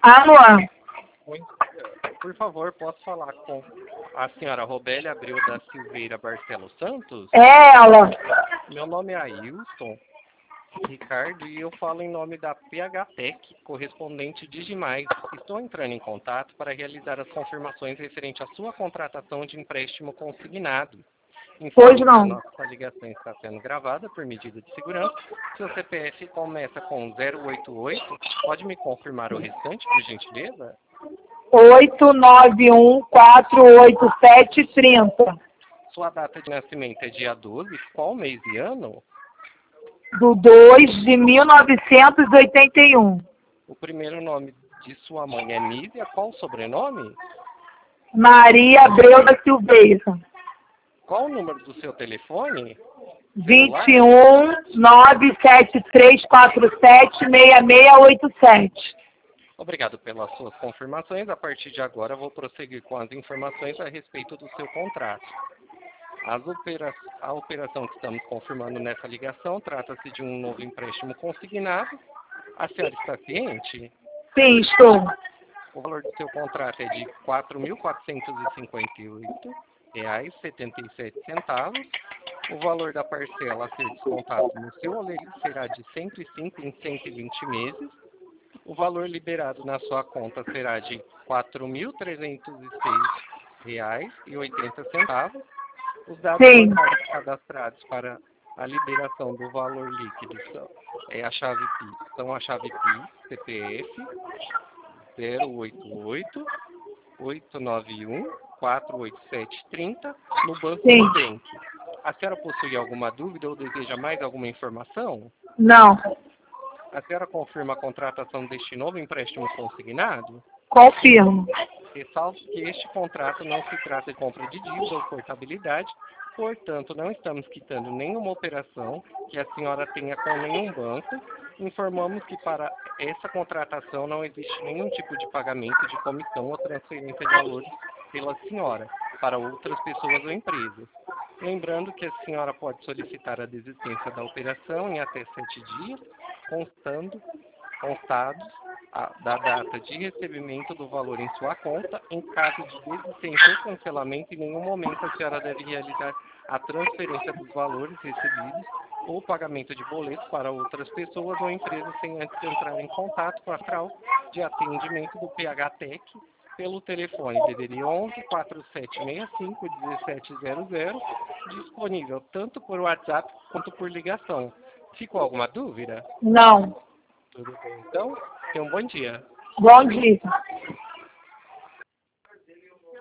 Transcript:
Alô? Bom dia. Por favor, posso falar com a senhora Robélia Abreu da Silveira Barcelos Santos? É ela. Meu nome é Ailton Ricardo e eu falo em nome da PHTEC, correspondente Digimais. Estou entrando em contato para realizar as confirmações referente à sua contratação de empréstimo consignado. Pois Informo que a não. nossa ligação está sendo gravada por medida de segurança. Seu CPF começa com 088. Pode me confirmar o restante, por gentileza? 891-487-30. Sua data de nascimento é dia 12. Qual mês e ano? Do 2 de 1981. O primeiro nome de sua mãe é Nízia. Qual o sobrenome? Maria Abreu da Silveira. Qual o número do seu telefone? 21-97347-6687. Obrigado pelas suas confirmações. A partir de agora, vou prosseguir com as informações a respeito do seu contrato. A operação que estamos confirmando nessa ligação trata-se de um novo empréstimo consignado. A senhora está ciente? Sim, estou. O valor do seu contrato é de R$ 4.458,77. O valor da parcela a ser descontado no seu aluguel será de 105 em 120 meses. O valor liberado na sua conta será de R$ 4.306,80. Os dados bancários cadastrados para a liberação do valor líquido são a chave PIX, CPF 088-891-48730 no Banco Nubank. A senhora possui alguma dúvida ou deseja mais alguma informação? Não. A senhora confirma a contratação deste novo empréstimo consignado? Confirmo. Ressalto que este contrato não se trata de compra de dívida ou portabilidade, portanto, não estamos quitando nenhuma operação que a senhora tenha com nenhum banco. Informamos que para essa contratação não existe nenhum tipo de pagamento de comissão ou transferência de valores pela senhora para outras pessoas ou empresas. Lembrando que a senhora pode solicitar a desistência da operação em até 7 dias, constados da data de recebimento do valor em sua conta. Em caso de desistência ou cancelamento, em nenhum momento a senhora deve realizar a transferência dos valores recebidos ou pagamento de boletos para outras pessoas ou empresas sem antes entrar em contato com a central de atendimento do PHTEC pelo telefone DDD 11 4765 1700, disponível tanto por WhatsApp quanto por ligação. Ficou alguma dúvida? Não. Tudo bem, então. Tenha um bom dia. Bom dia.